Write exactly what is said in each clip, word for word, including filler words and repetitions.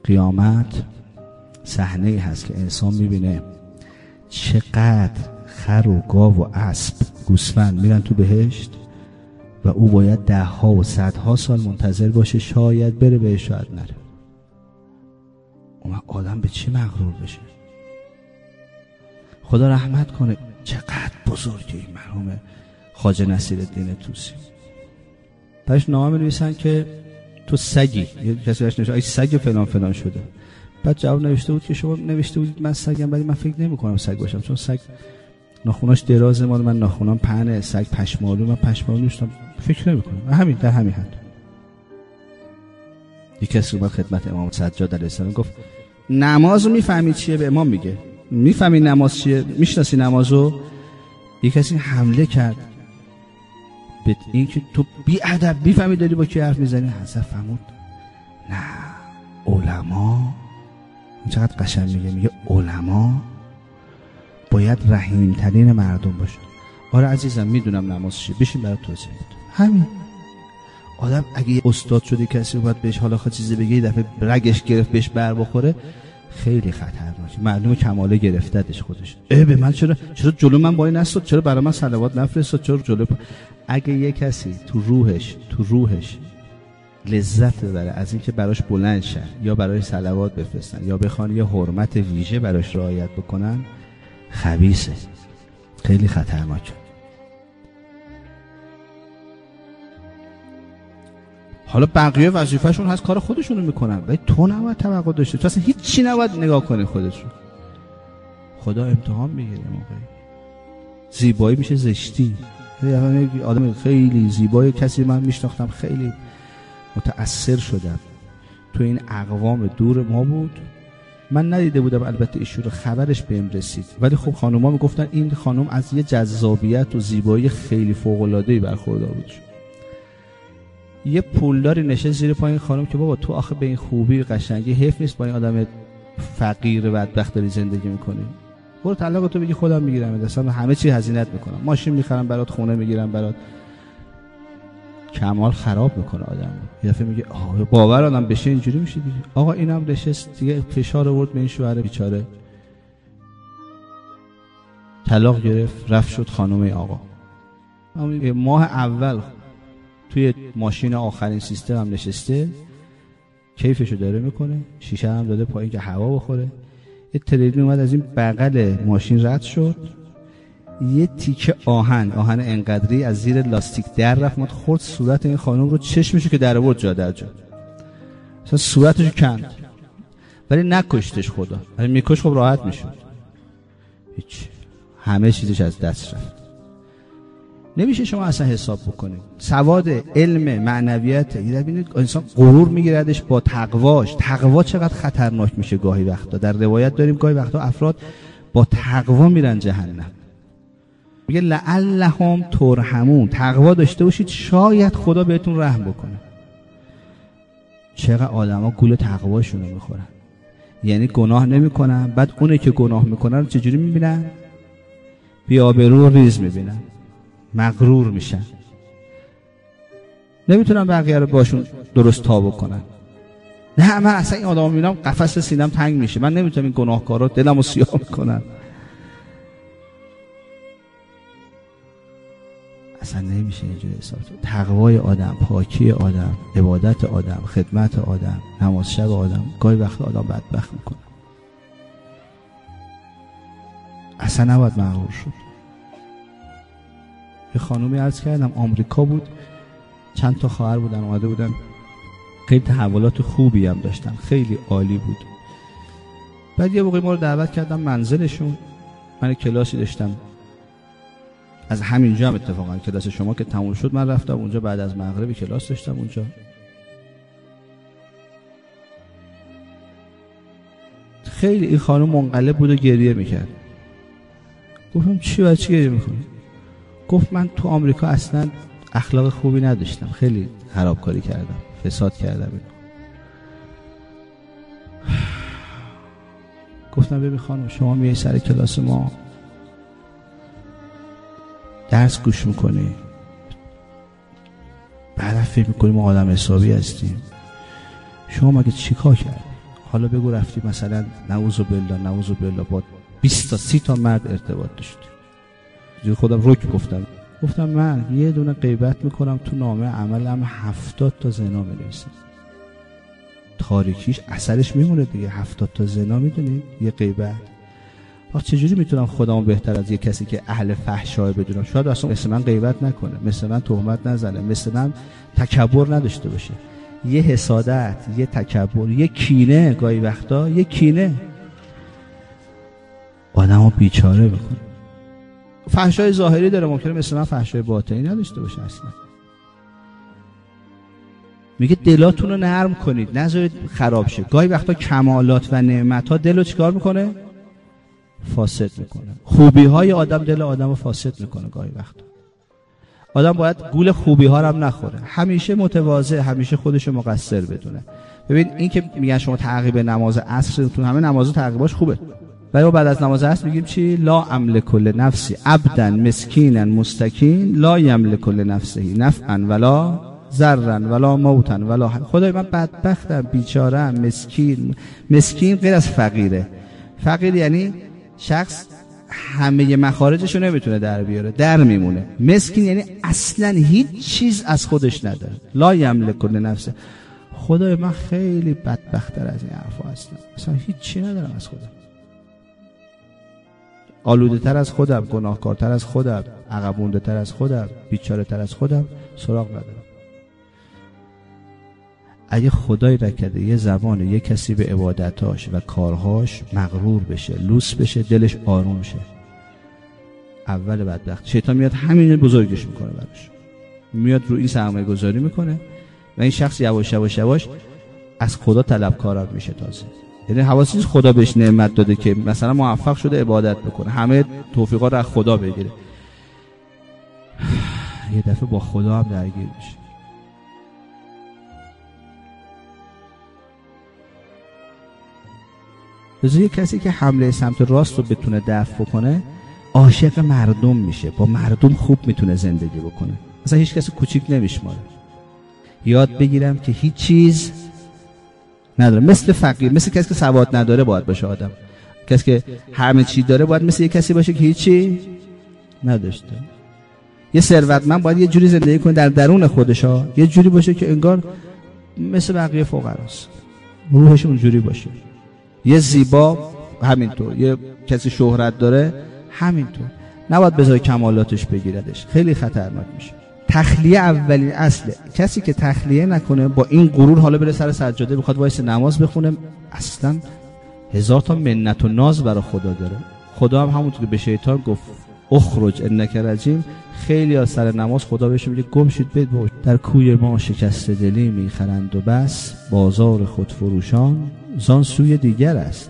قیامت صحنه‌ای هست که انسان میبینه چقدر خر و گاو و اسب گوسفند میرن تو بهشت و او باید ده ها و صدها سال منتظر باشه، شاید بره بهشت شاید نره. اون آدم به چی مغرور بشه؟ خدا رحمت کنه. چقدر بزرگی این مرحوم خواجه نصیرالدین طوسی. برش نامه می‌نویسن که تو سگی، یه کسی برش نوشته ای سگ فلان فلان شده. بعد جواب نوشته بود که شما نوشته بودید من سگم، ولی من فکر نمی‌کنم سگ باشم، چون سگ ناخوناش دراز، مال من ناخونام پهنه، سگ پشمالو، من پشمالو نیستم، فکر نمی‌کنم. همین در همین حد. یک کسی اومد خدمت امام سجاد علیه السلام گفت نمازو میفهمی چیه؟ به امام میگه میفهمی نماز چیه؟ میشناسی نمازو؟ یک کسی حمله کرد به این که تو بی ادب میفهمی داری با کی حرف میزنی. حضرت فرمود نه، علما، چقدر قشنگ میگه، میگه علما باید رحیم ترین مردم باشن. آره عزیزم میدونم نماز چیه، بشین برات توضیح میدم. همین. آدم اگه استاد شده کسی اومد بهش حالا خود چیزی بگه، یه دفعه رگش گرفت بهش بر بخوره، خیلی خطرناکه. معلومه کماله گرفتتش خودش. اه به من چرا چرا جلو من وای نستاد، چرا برای من صلوات نفرستاد، چرا جلو پ... اگه یه کسی تو روحش تو روحش لذت ببره از اینکه براش بلند شن یا برای صلوات بفرستن یا بخوان یه حرمت ویژه براش رعایت بکنن، خبیثه، خیلی خطرناکه. حالا بقیه وظیفه‌شون هست کار خودشونو میکنن، ولی تو نباید توقع داشته، تو اصلا هیچ چی نباید نگاه کنی خودشون. خدا امتحان میگیره موقعی. زیبایی میشه زشتی. یعنی آدم خیلی زیبای کسی من میشناختم، خیلی متأثر شدم، تو این اقوام دور ما بود، من ندیده بودم البته ایشون رو، خبرش بهم رسید، ولی خب خانوما میگفتن این خانم از یه جذابیت و زیبایی خیلی فوق‌العاده‌ای برخوردار بود. یه پولداری نشه زیر پای این خانم که بابا تو آخه به این خوبی قشنگی حیف نیست با این آدم فقیر بدبخت داری زندگی میکنی، برو طلاق تو بگی خودم میگیرم، اصلا همه چی هزینه‌ات میکنم، ماشین میخرم برات، خونه میگیرم برات. کمال خراب میکنه آدم. یه دفعه میگه آه باور آدم بشه اینجوری میشه دیگه. آقا اینم نشست دیگه، فشار آورد به این شوهر بیچاره، طلاق گرفت، رفت شد خانم آقا. ماه اول توی ماشین آخرین سیستم هم نشسته، کیفشو داره میکنه، شیشه هم داده پایین که هوا بخوره. یه تریلی اومد از این بغل ماشین رد شد، یه تیکه آهن آهن انقدری از زیر لاستیک در رفت، اومد خورد صورت این خانم رو، چشمشو که در آورد جا در جا، اصلا صورتشو کند، ولی نکشتش خدا. اگه میکش خب راحت میشد. هیچ، همه چیزش از دست رفت. نمیشه شما اصلا حساب بکنید. سواد، علم، معنویت، یه ببینید انسان غرور میگیردش با تقواش. تقوا چقدر خطرناک میشه گاهی وقتا. در روایت داریم گاهی وقتا افراد با تقوا میرن جهنم. میگه لعلهم ترحمون، تقوا داشته باشید شاید خدا بهتون رحم بکنه. چقدر آدما گول تقواشونو میخورن، یعنی گناه نمیکنن، بعد اونه که گناه میکنن چجوری میبینن؟ بی‌آبرو و ریز میبینن، مغرور میشن، نمیتونن بقیه رو باشون درست تا بکنن. نه من اصلا این آدم میبینم قفس سینم تنگ میشه، من نمیتونم این گناهکارا دلمو سیاه میکنن. اصلا نمیشه اینجوری حساب. تقوای آدم، پاکی آدم، عبادت آدم، خدمت آدم، نماز شب آدم گاهی وقت آدم بدبخت میکنه. اصلا نباید مغرور شد. یه خانومی عرض کردم آمریکا بود، چند تا خواهر بودن اومده بودن، خیلی تحولات خوبی هم داشتن، خیلی عالی بود. بعد یه موقعی ما رو دعوت کردم منزلشون، من کلاسی داشتم از همینجا، هم اتفاقا کلاس شما که تموم شد من رفتم اونجا، بعد از مغرب کلاس داشتم اونجا. خیلی این خانم منقلب بود و گریه میکرد. گفتم چی و چی گریه میکنی؟ گفت من تو آمریکا اصلا اخلاق خوبی نداشتم، خیلی خرابکاری کردم، فساد کردم. گفتم ببین خانم شما میای سر کلاس ما درس گوش میکنی، بعد فکر میکنی ما آدم حسابی هستیم، شما مگه چی کار کردی؟ حالا بگو رفتی مثلا نعوذ بالله نعوذ بالله با بیست تا سی تا مرد ارتباط داشتی. جو خودم رک گفتم گفتم من یه دونه غیبت میکنم تو نامه عملم هفتاد تا زنا می‌نویسم. تاریکیش اثرش میمونه دیگه. هفتاد تا زنا میدونی یه غیبت. آخه چجوری میتونم خودمو بهتر از یه کسی که اهل فحشا بدونم؟ شاید اصلا مثل من غیبت نکنه، مثل من تهمت نزنه، مثل من تکبر نداشته باشه. یه حسادت، یه تکبر، یه کینه، گاهی وقتا یه کینه آدمو بیچاره میکنه. فحشای ظاهری داره، ممکنه مثل من فحشای باطنی نداشته باشه اصلا. میگه دلاتون رو نرم کنید، نذارید خراب شه. گاهی وقتا کمالات و نعمت‌ها دلو چیکار میکنه؟ فاسد میکنه. خوبی‌های آدم دل آدمو فاسد میکنه. گاهی وقتا آدم باید گول خوبی‌ها رو هم نخوره، همیشه متواضع، همیشه خودشو مقصر بدونه. ببین این که میگن شما تعقیب نماز عصر، تو همه نماز تعقیباش خوبه، ولی ما بعد از نماز عصر میگیم چی؟ لا املک لنفسی عبدا مسکینا مستکین لا یملک لنفسه نفعا ولا ضرا ولا موتا ولا. خدای من بدبختم، بیچاره‌ام، مسکین. مسکین غیر از فقیره. فقیر یعنی شخص همه مخارجشو نمیتونه در بیاره، در میمونه. مسکین یعنی اصلا هیچ چیز از خودش نداره. لا یملک لنفسه. خدای من خیلی بدبخت‌تر از این حرفا هستم، اصلا هیچ چی ندارم از خودم، آلوده تر از خودم، گناهکارتر از خودم، عقب مونده تر از خودم، بیچاره تر از خودم سراغ ندارم. اگه خدای رکده یه زمان یه کسی به عبادتاش و کارهاش مغرور بشه، لوس بشه، دلش آروم شه، اول بدبخت شیطان میاد همین بزرگش میکنه براش، میاد رو این سرمایه گذاری میکنه و این شخص یواش یواش یواش از خدا طلبکار میشه. تازه یعنی حواسی نیست خدا بهش نعمت داده که مثلا موفق شده عبادت بکنه، همه توفیقا رو از خدا بگیره، یه دفعه با خدا هم درگیر میشه. لذا یه کسی که حمله سمت راست رو بتونه دفع بکنه عاشق مردم میشه، با مردم خوب میتونه زندگی بکنه، اصلا هیچ کسی کوچیک نمیشماره. یاد بگیرم که هیچ چیز نداره، مثل فقیر، مثل کسی که سواد نداره باید باشه آدم. کسی که همه چی داره باید مثل یه کسی باشه که هیچی نداشته. یه ثروتمند باید یه جوری زندگی کنه در درون خودشا، یه جوری باشه که انگار مثل بقیه فقراست، روحش اونجوری باشه. یه زیبا همینطور، یه کسی شهرت داره همینطور، نباید بذاره کمالاتش بگیردش، خیلی خطرناک میشه. تخلیه اولین اصله. کسی که تخلیه نکنه با این غرور حالا بره سر سجاده بخواد وایس نماز بخونه، اصلا هزار تا منت و ناز برای خدا داره. خدا هم همونطور که به شیطان گفت اخرج انک رجیم، خیلی از سر نماز خدا بهش میگه گم شید برید باش. در کوی ما شکسته دلی میخرند و بس، بازار خود فروشان زان سوی دیگر است.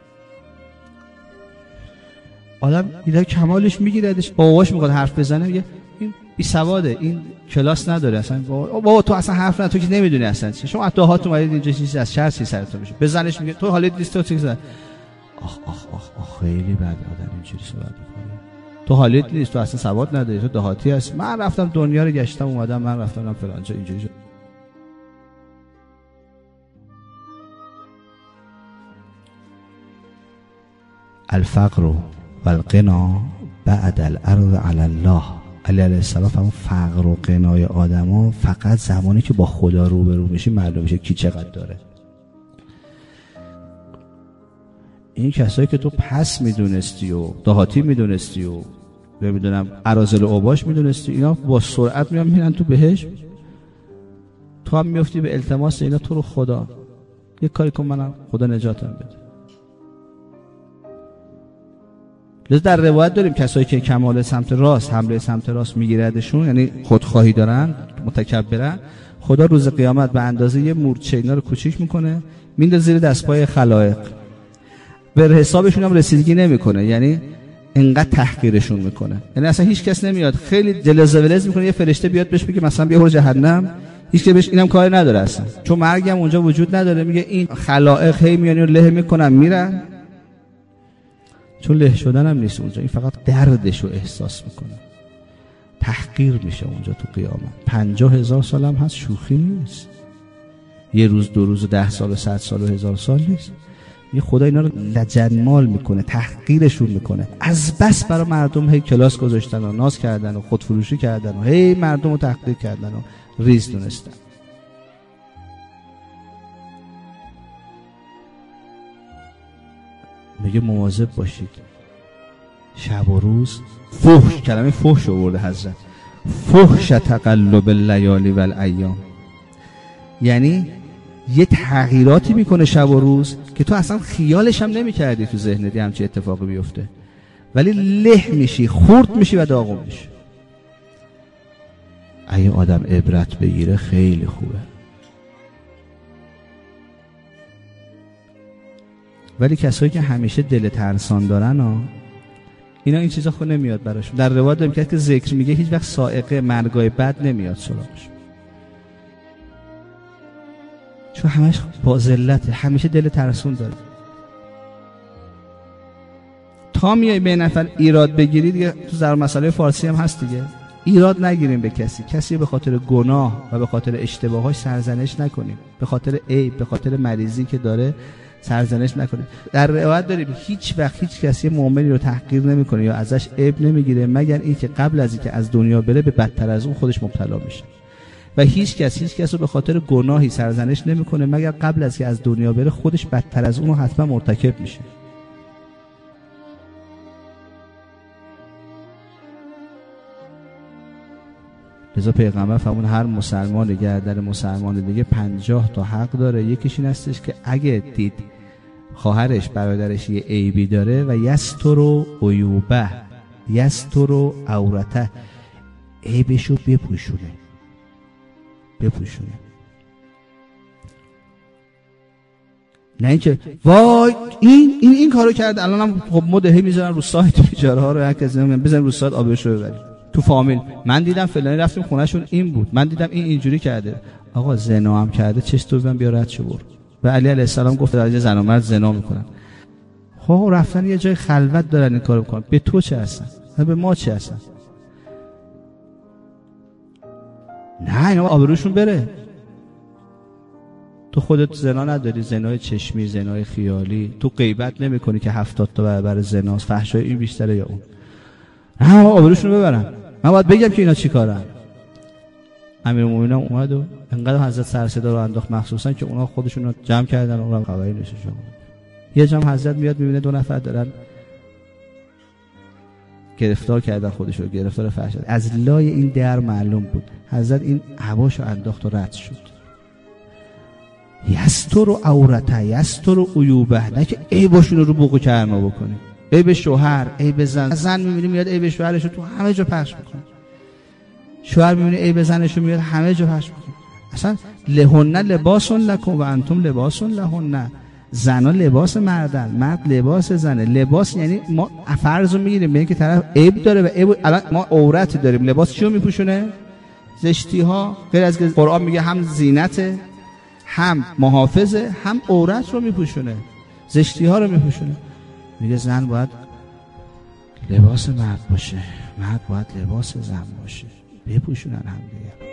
آدم اینا کمالش میگیردش، باباش میخواد حرف بزنه میگه این بی سواده، این کلاس نداره اصلا. بابا, بابا تو اصلا حرف نداری، تو که نمیدونی اصلا چی، شما حتی هاتون اومدید اینجا چیزی از شهر چی سرتون میشه. بزنش میگه تو حالت نیست، تو چیز زن. آخ آخ آخ آخ خیلی بد آدم اینجوری صحبت میکنه. تو حالت نیست، تو اصلا سواد نداری، تو دهاتی هست. من رفتم دنیا رو گشتم اومدم، من رفتم فلان جا اینجوری. الفقر والغنا بعد الارض علی الله. علی علیه السلام همون فقر و غنای آدما فقط زمانی که با خدا روبرو میشی معلوم میشه کی چقدر داره. این کسایی که تو پس میدونستی و دهاتی میدونستی و نمیدونم اراذل و اوباش میدونستی، اینا با سرعت میان میرن تو بهشت، تو هم میافتی به التماس اینا تو رو خدا یه کاری کن منم خدا نجاتم بده. لذا در روایت داریم کسایی که کمال سمت راست، حمله سمت راست میگیردشون، یعنی خودخواهی دارن، متکبرن، خدا روز قیامت به اندازه یه مورچه اینا رو کوچیک میکنه میندازه زیر دستپای خلائق، به حسابشون هم رسیدگی نمیکنه، یعنی انقدر تحقیرشون میکنه. یعنی اصلا هیچ کس نمیاد خیلی دلز ولز میکنه یه فرشته بیاد بهش بگه مثلا بیا برو جهنم، هیچ که بهش اینم کاری نداره اصلا، چون مرگم اونجا وجود نداره. میگه این خلائق هی میان و له میکنن میرن، چون له شدن هم نیست اونجا، این فقط دردشو احساس میکنه، تحقیر میشه اونجا تو قیامت. پنجاه هزار سال هم هست، شوخی نیست. یه روز دو روز و ده سال و صد سال و هزار سال نیست. یه خدا اینا رو لجنمال میکنه، تحقیرشون میکنه. از بس برای مردم هی کلاس گذاشتن و ناز کردن و خودفروشی کردن و هی مردم رو تحقیر کردن و ریز دونستن. میگه مواظب باشید شب و روز. فحش، کلمه فحش آورده حضرت، فحش تقلب اللیالی و الایام، یعنی یه تغییراتی میکنه شب و روز که تو اصلا خیالش هم نمیکردی تو ذهنت همچین اتفاقی بیفته، ولی له میشی، خورد میشی و داغون میشی. اگه آدم عبرت بگیره خیلی خوبه. ولی کسایی که همیشه دل ترسان دارن ها، اینا این چیزا خود نمیاد براشون. در روایت داریم که ذکر میگه هیچ وقت صاعقه مرگای بد نمیاد سراغش، چون همش با ذلت، همیشه دل ترسون داره. تا میای به نفر ایراد بگیری دیگه، تو ضرب مسئله فارسی هم هست دیگه، ایراد نگیریم به کسی، کسی به خاطر گناه و به خاطر اشتباهاش سرزنش نکنیم، به خاطر عیب، به خاطر مریضی که داره سرزنش نکنیم. در روایت داریم هیچ وقت هیچ کسی مؤمنی رو تحقیر نمیکنه یا ازش عیب نمیگیره مگر اینکه قبل از اینکه از دنیا بره به بدتر از اون خودش مبتلا میشه. و هیچ کس هیچ کس رو به خاطر گناهی سرزنش نمیکنه مگر قبل از اینکه از دنیا بره خودش بدتر از اون رو حتما مرتکب میشه. لذا پیغمبر فرمود هر مسلمان گردن مسلمان دیگه پنجاه تا حق داره. یکیش این هستش که اگه دید خواهرش برادرش یه عیبی داره و یستر عیوبه، یستر عورته، عیبشو بپوشونه بپوشونه نه اینکه وای این این این کارو کرد الانم خب مدهی میذارن رو سایت بیچاره ها رو، هر کسی میگن بزن رو سایت آبروش رو ببرید تو فامیل. من دیدم فلانی رفتیم خونهشون این بود، من دیدم این اینجوری کرده. آقا زنا هم کرده، چش تو ببین بیا رد شو برو. و علی علیه السلام گفت در زن و مرد زنا میکنن. خب رفتن یه جای خلوت دارن این کارو میکنن، به تو چه هستن؟ به ما چه هستن؟ نه اینا آبروشون بره. تو خودت زنا نداری، زنای چشمی، زنای خیالی، تو غیبت نمیکنی که هفتاد تا برابر زناست، فحشای این بیشتره یا اون. نه آبروشون رو ببرن. من باید بگم که اینا چی کارن. امیرالمومنین اومد و انقدر حضرت سر صدا رو انداخت مخصوصا که اونا خودشون رو جمع کردن و اونم خبری نشه. شما یه جمع حضرت میاد میبینه دو نفر دارن گرفتار کردن خودشو، گرفتار فحش. از لای این در معلوم بود. حضرت این عباشو انداخت و رد شد. یستر و عورته، یستر و عیوبه، نه که عیباشون رو بوق و کرما بکنه. عیب شوهر، عیب زن، زن میبینی میاد عیب شوهرش رو تو همه جا پخش میکنه، شوهر میبینی عیب زنش رو میاد همه جا پخش میکنه. اصلا لهن لباس لکم و انتم لباس لهن. زنا لباس مردن، مرد لباس زنه. لباس یعنی ما فرض رو میگیریم به اینکه طرف عیب داره و عیب، الان ما عورت داریم، لباس چیو میپوشونه؟ زشتی ها. غیر از که قرآن میگه هم زینته، هم محافظه، هم عورت رو میپوشونه، زشتی ها رو میپوشونه. میگه زن باید لباس مرد باشه، مرد باید لباس زن باشه، بپوشونن هم دیگه.